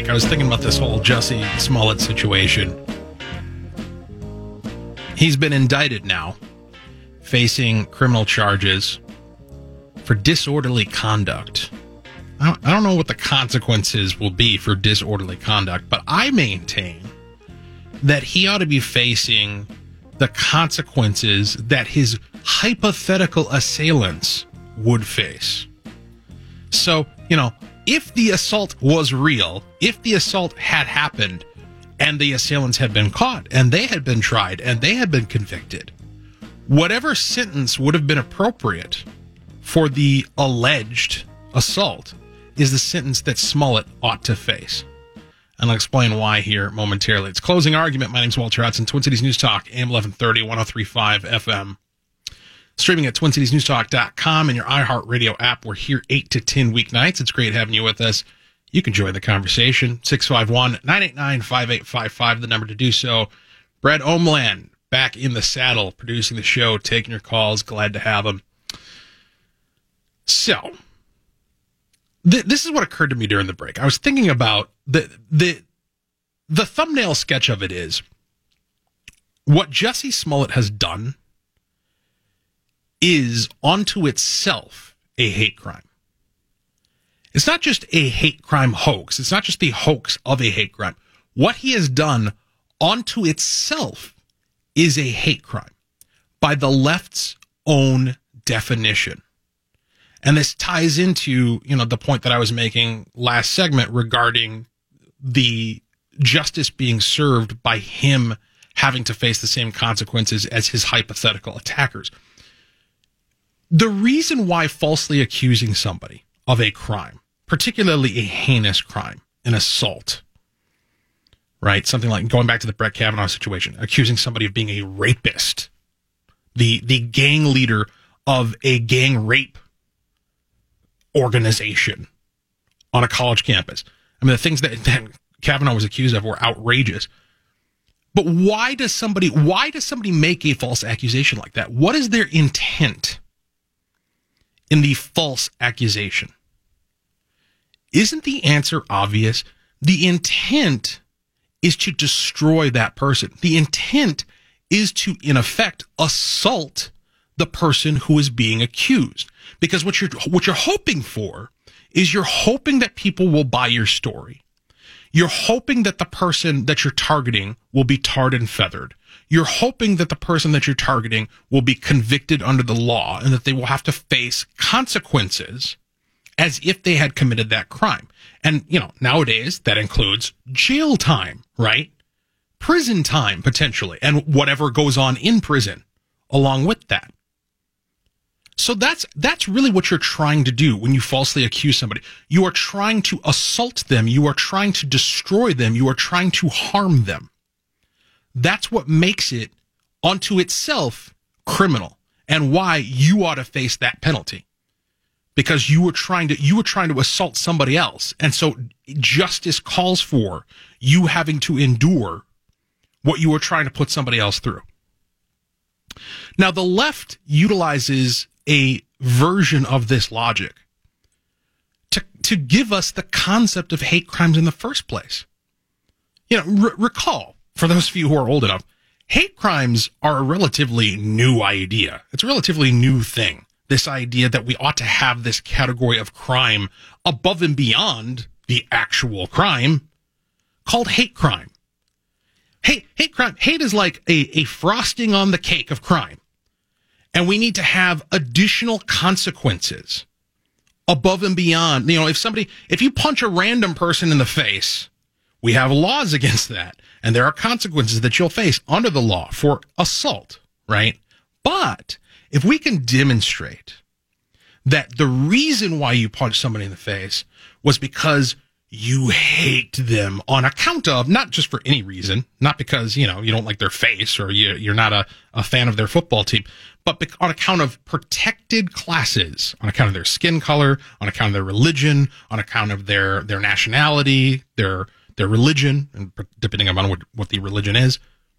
break, I was thinking about this whole Jussie Smollett situation. He's been indicted now, facing criminal charges for disorderly conduct. I don't know what the consequences will be for disorderly conduct, but I maintain that he ought to be facing the consequences that his hypothetical assailants would face. So, if the assault was real, if the assault had happened and the assailants had been caught and they had been tried and they had been convicted, whatever sentence would have been appropriate for the alleged assault is the sentence that Smollett ought to face. And I'll explain why here momentarily. It's Closing Argument. My name's Walter Hudson, Twin Cities News Talk, AM 1130, 103.5 FM. Streaming at TwinCitiesNewsTalk.com and your iHeartRadio app. We're here 8 to 10 weeknights. It's great having you with us. You can join the conversation. 651-989-5855, the number to do so. Brad Omland, back in the saddle, producing the show, taking your calls. Glad to have him. So, this is what occurred to me during the break. I was thinking about the thumbnail sketch of it is what Jussie Smollett has done is unto itself a hate crime. It's not just a hate crime hoax. It's not just the hoax of a hate crime. What he has done unto itself is a hate crime by the left's own definition. And this ties into, the point that I was making last segment regarding the justice being served by him having to face the same consequences as his hypothetical attackers. The reason why falsely accusing somebody of a crime, particularly a heinous crime, an assault, right? Something like going back to the Brett Kavanaugh situation, accusing somebody of being a rapist, the gang leader of a gang rape organization on a college campus. I mean, the things that Kavanaugh was accused of were outrageous. But why does somebody make a false accusation like that? What is their intent in the false accusation? Isn't the answer obvious? The intent is to destroy that person. The intent is to, in effect, assault the person who is being accused. Because what you're hoping for is you're hoping that people will buy your story. You're hoping that the person that you're targeting will be tarred and feathered. You're hoping that the person that you're targeting will be convicted under the law and that they will have to face consequences as if they had committed that crime. And, nowadays that includes jail time, right? Prison time, potentially, and whatever goes on in prison along with that. So that's really what you're trying to do when you falsely accuse somebody. You are trying to assault them. You are trying to destroy them. You are trying to harm them. That's what makes it unto itself criminal and why you ought to face that penalty. Because you were trying to assault somebody else. And so justice calls for you having to endure what you were trying to put somebody else through. Now, the left utilizes a version of this logic to give us the concept of hate crimes in the first place. Recall, for those of you who are old enough, hate crimes are a relatively new idea. It's a relatively new thing. This idea that we ought to have this category of crime above and beyond the actual crime called hate crime. Hate crime. Hate is like a frosting on the cake of crime. And we need to have additional consequences above and beyond. If you punch a random person in the face, we have laws against that. And there are consequences that you'll face under the law for assault, right? But if we can demonstrate that the reason why you punched somebody in the face was because you hate them on account of, not just for any reason, not because, you don't like their face or you're not a fan of their football team, but on account of protected classes, on account of their skin color, on account of their religion, on account of their nationality, their religion, and depending on what the religion is.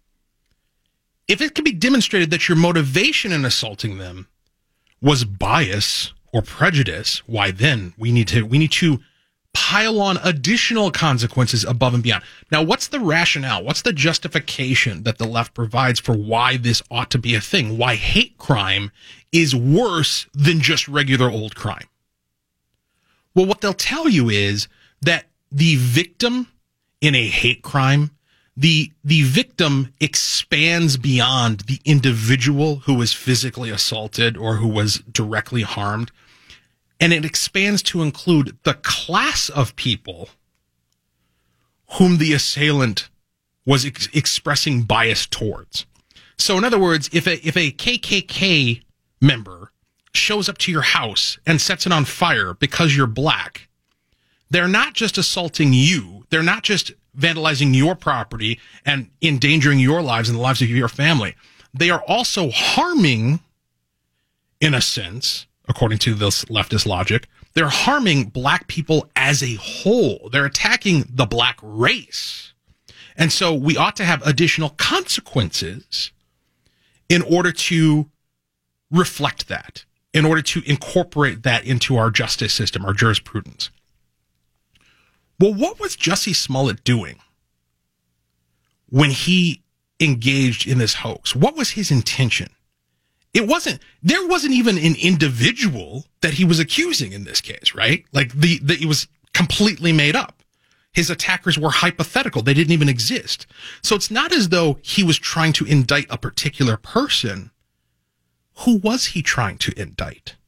If it can be demonstrated that your motivation in assaulting them was bias or prejudice, why then we need to pile on additional consequences above and beyond. Now, what's the rationale? What's the justification that the left provides for why this ought to be a thing? Why hate crime is worse than just regular old crime? Well, what they'll tell you is that the victim in a hate crime, the victim expands beyond the individual who was physically assaulted or who was directly harmed. And it expands to include the class of people whom the assailant was expressing bias towards. So in other words, if a KKK member shows up to your house and sets it on fire because you're black, they're not just assaulting you. They're not just vandalizing your property and endangering your lives and the lives of your family. They are also harming, in a sense, according to this leftist logic, they're harming black people as a whole. They're attacking the black race. And so we ought to have additional consequences in order to reflect that, in order to incorporate that into our justice system, our jurisprudence. Well, what was Jussie Smollett doing when he engaged in this hoax? What was his intention? There wasn't even an individual that he was accusing in this case, right? Like it was completely made up. His attackers were hypothetical. They didn't even exist. So it's not as though he was trying to indict a particular person. Who was he trying to indict?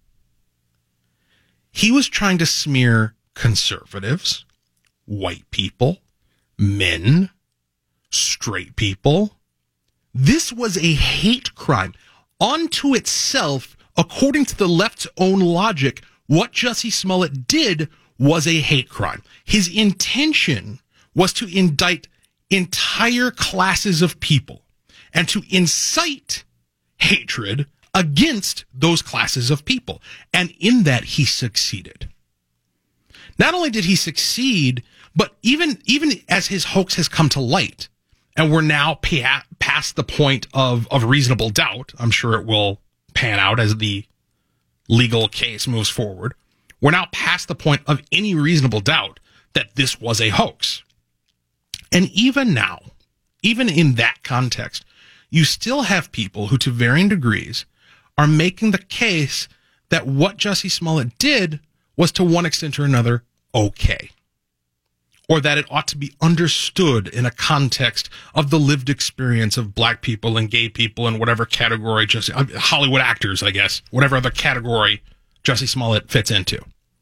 He was trying to smear conservatives, white people, men, straight people. This was a hate crime. Unto itself, according to the left's own logic, what Jussie Smollett did was a hate crime. His intention was to indict entire classes of people and to incite hatred against those classes of people. And in that, he succeeded. Not only did he succeed, but even as his hoax has come to light, and we're now past the point of reasonable doubt. I'm sure it will pan out as the legal case moves forward. We're now past the point of any reasonable doubt that this was a hoax. And even now, even in that context, you still have people who, to varying degrees, are making the case that what Jussie Smollett did was, to one extent or another, okay. Or that it ought to be understood in a context of the lived experience of black people and gay people and whatever category, just Hollywood actors, I guess, whatever other category Jussie Smollett fits into.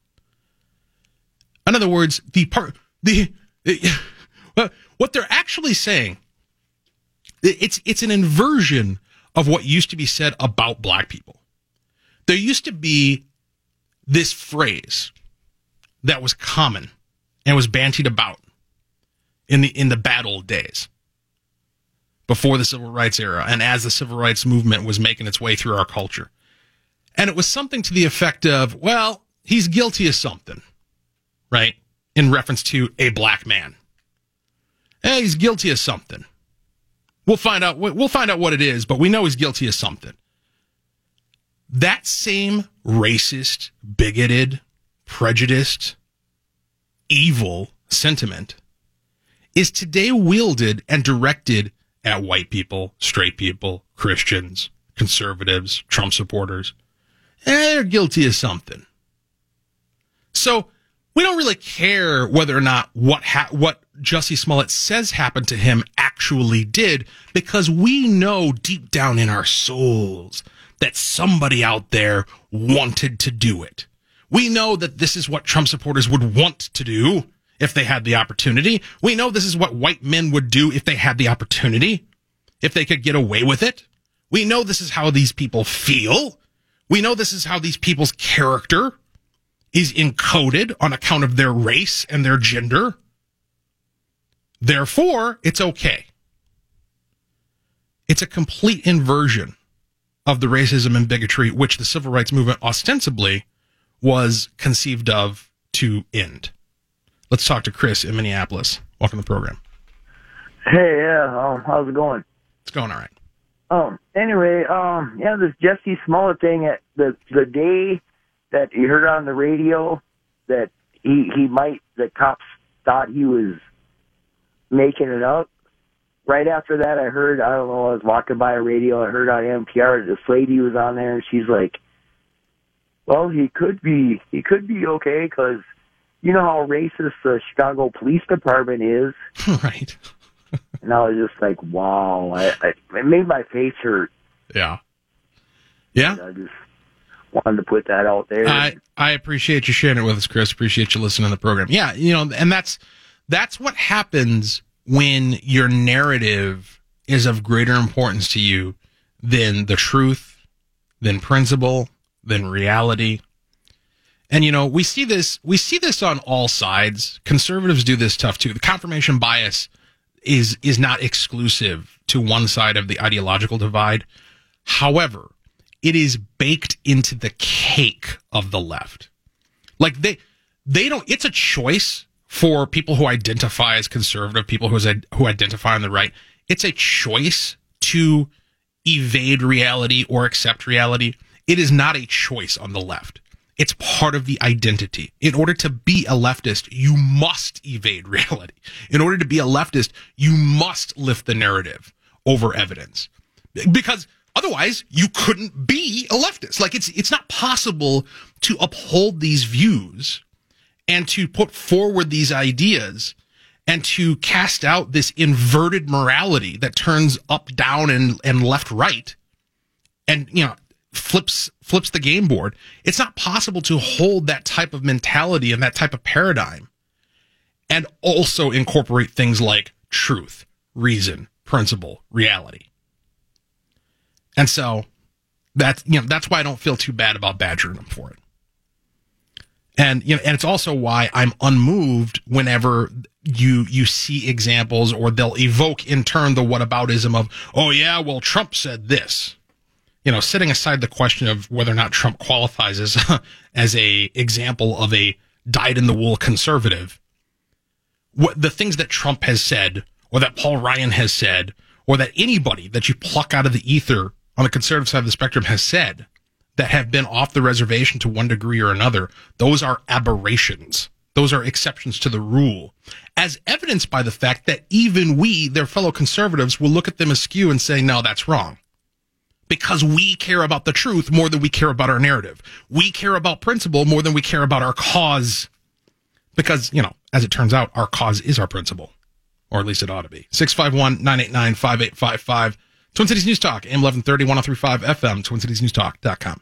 In other words, what they're actually saying, it's an inversion of what used to be said about black people. There used to be this phrase that was common and was bantied about in the bad old days before the civil rights era and as the civil rights movement was making its way through our culture. And it was something to the effect of, well, he's guilty of something, right? In reference to a black man. Hey, he's guilty of something. We'll find out what it is, but we know he's guilty of something. That same racist, bigoted, prejudiced, evil sentiment is today wielded and directed at white people, straight people, Christians, conservatives, Trump supporters. They're guilty of something. So we don't really care whether or not what Jussie Smollett says happened to him actually did, because we know deep down in our souls that somebody out there wanted to do it. We know that this is what Trump supporters would want to do if they had the opportunity. We know this is what white men would do if they had the opportunity, if they could get away with it. We know this is how these people feel. We know this is how these people's character is encoded on account of their race and their gender. Therefore, it's okay. It's a complete inversion of the racism and bigotry which the civil rights movement ostensibly was conceived of to end. Let's talk to Chris in Minneapolis. Welcome to the program. Hey, yeah, how's it going? It's going all right. Anyway, this Jussie Smollett thing, the day that you heard on the radio that the cops thought he was making it up. Right after that, I heard, I don't know, I was walking by a radio, I heard on NPR, this lady was on there, and she's like, well, he could be okay, because you know how racist the Chicago Police Department is. Right. And I was just like, wow, it made my face hurt. Yeah. Yeah. I just wanted to put that out there. I appreciate you sharing it with us, Chris. Appreciate you listening to the program. Yeah, and that's what happens when your narrative is of greater importance to you than the truth, than principle, than reality. And we see this on all sides. Conservatives do this stuff too. The confirmation bias is not exclusive to one side of the ideological divide. However, it is baked into the cake of the left. Like they don't, it's a choice for people who identify as conservative, people who identify on the right. It's a choice to evade reality or accept reality. It is not a choice on the left. It's part of the identity. In order to be a leftist, you must evade reality. In order to be a leftist, you must lift the narrative over evidence. Because otherwise, you couldn't be a leftist. Like, it's not possible to uphold these views and to put forward these ideas and to cast out this inverted morality that turns up, down, and left, right, and, flips the game board. It's not possible to hold that type of mentality and that type of paradigm and also incorporate things like truth, reason, principle, reality. And so that's why I don't feel too bad about badgering them for it. And and it's also why I'm unmoved whenever you see examples, or they'll evoke in turn the whataboutism of, oh yeah, well, Trump said this. Setting aside the question of whether or not Trump qualifies as a example of a dyed-in-the-wool conservative, what the things that Trump has said, or that Paul Ryan has said, or that anybody that you pluck out of the ether on the conservative side of the spectrum has said, that have been off the reservation to one degree or another, those are aberrations. Those are exceptions to the rule, as evidenced by the fact that even we, their fellow conservatives, will look at them askew and say, no, that's wrong. Because we care about the truth more than we care about our narrative. We care about principle more than we care about our cause. Because, as it turns out, our cause is our principle. Or at least it ought to be. 651-989-5855. Twin Cities News Talk, AM 1130, 103.5 FM, TwinCitiesNewsTalk.com.